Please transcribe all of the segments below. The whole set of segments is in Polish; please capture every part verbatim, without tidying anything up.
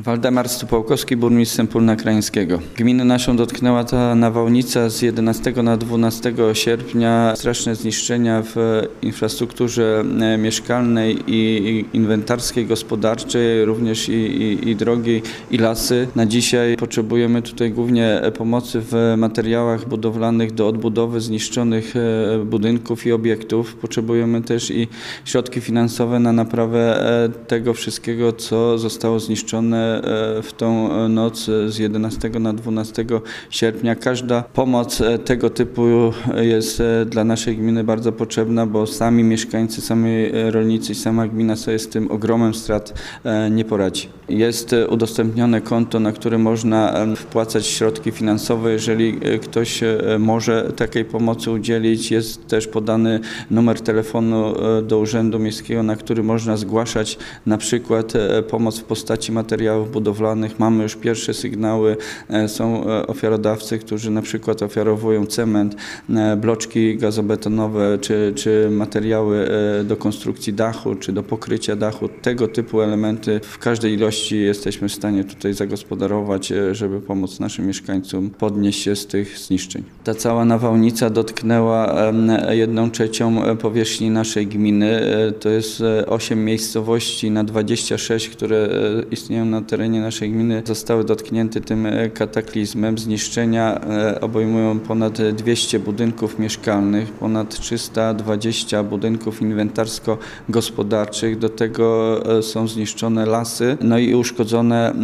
Waldemar Stupałkowski, burmistrz Sępólna Krajeńskiego. Gminę naszą dotknęła ta nawałnica z jedenastego na dwunastego sierpnia. Straszne zniszczenia w infrastrukturze mieszkalnej i inwentarskiej, gospodarczej, również i, i, i drogi, i lasy. Na dzisiaj potrzebujemy tutaj głównie pomocy w materiałach budowlanych do odbudowy zniszczonych budynków i obiektów. Potrzebujemy też i środki finansowe na naprawę tego wszystkiego, co zostało zniszczone w tą noc z jedenastego na dwunastego sierpnia. Każda pomoc tego typu jest dla naszej gminy bardzo potrzebna, bo sami mieszkańcy, sami rolnicy i sama gmina sobie z tym ogromem strat nie poradzi. Jest udostępnione konto, na które można wpłacać środki finansowe, jeżeli ktoś może takiej pomocy udzielić. Jest też podany numer telefonu do Urzędu Miejskiego, na który można zgłaszać na przykład pomoc w postaci materiałów budowlanych. Mamy już pierwsze sygnały, są ofiarodawcy, którzy na przykład ofiarowują cement, bloczki gazobetonowe, czy, czy materiały do konstrukcji dachu, czy do pokrycia dachu. Tego typu elementy w każdej ilości jesteśmy w stanie tutaj zagospodarować, żeby pomóc naszym mieszkańcom podnieść się z tych zniszczeń. Ta cała nawałnica dotknęła jedną trzecią powierzchni naszej gminy. To jest osiem miejscowości na dwadzieścia sześć, które istnieją na terenie naszej gminy, zostały dotknięte tym kataklizmem. Zniszczenia obejmują ponad dwieście budynków mieszkalnych, ponad trzysta dwadzieścia budynków inwentarsko-gospodarczych. Do tego są zniszczone lasy, no i uszkodzone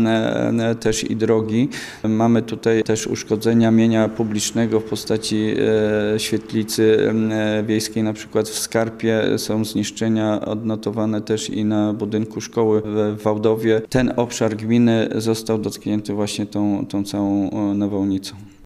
też i drogi. Mamy tutaj też uszkodzenia mienia publicznego w postaci świetlicy wiejskiej, na przykład w Skarpie są zniszczenia odnotowane też i na budynku szkoły w Wałdowie. Ten obszar gminy został dotknięty właśnie tą, tą całą nawałnicą.